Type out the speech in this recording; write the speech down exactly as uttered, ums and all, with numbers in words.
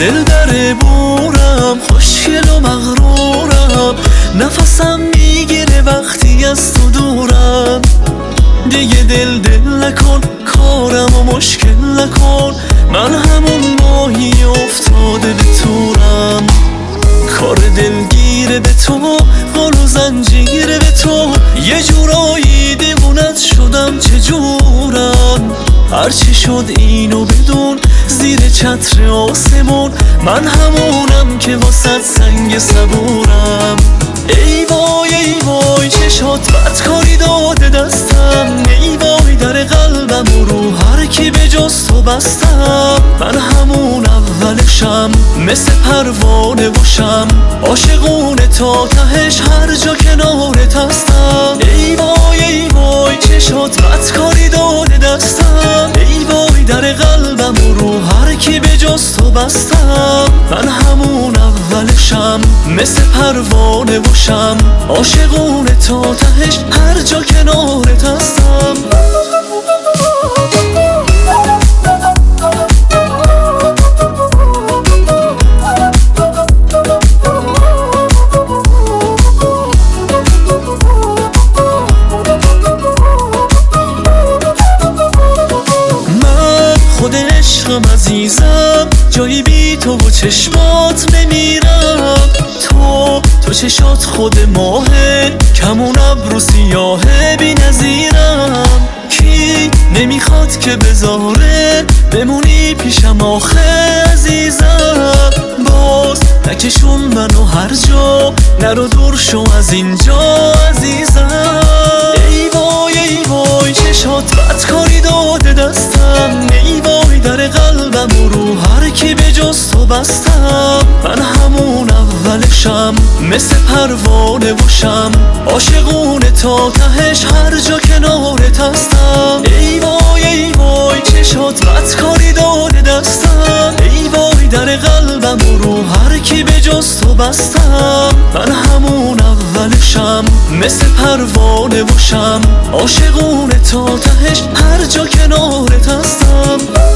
دل در بورم، خوشگل و مغرورم، نفسم میگیره وقتی از تو دورم. دیگه دل دل نکن، کارم و مشکل نکن، من همون ماهی افتاده به تورم. کار دلگیره به تو، قل و زنجیره به تو، یه جورایی دیوونت شدم چجورم. هرچی شد اینو بدون، زیر چتر آسمون من همونم که واسه سنگ صبورم. ای وای ای وای چشات بدکاری داده دستم، ای وای در قلبم و رو هر کی به جز تو بستم. من همون اولشم، مثل پروانه باشم، عاشقونه تا تهش هر جا کنارت هستم. ای وای ای وای چشات بدکاری داده دستم، ای وای در قلبم و رو هر کی به جز تو بستم. من همون اولشم، مثل پروانه باشم، عاشقونه تا تهش هر جا کنارت هستم. خود عشقم عزیزم، جایی بی تو و چشمات بمیرم. تو تو چشات خود ماهه، کمون ابرو سیاهه بی نظیرم. کی نمیخواد که بذاره بمونی پیشم آخه عزیزم. باز نکشون منو هر جا، نرو دور شو از اینجا عزیزم. ای وای ای وای چشات بدکاری داده دستم، ای وای در قلبم و رو هر کی به جز تو بستم. من همون اولشم، مثل پروانه باشم، عاشقونه تا تهش هر جا کنارت هستم. ای وای ای وای چشات بدکاری داده دستم، ای وای در قلبم و رو هر کی به جز تو بستم. من همون اولشم، مثل پروانه باشم، عاشقونه تا تهش هر جا کنارت هستم.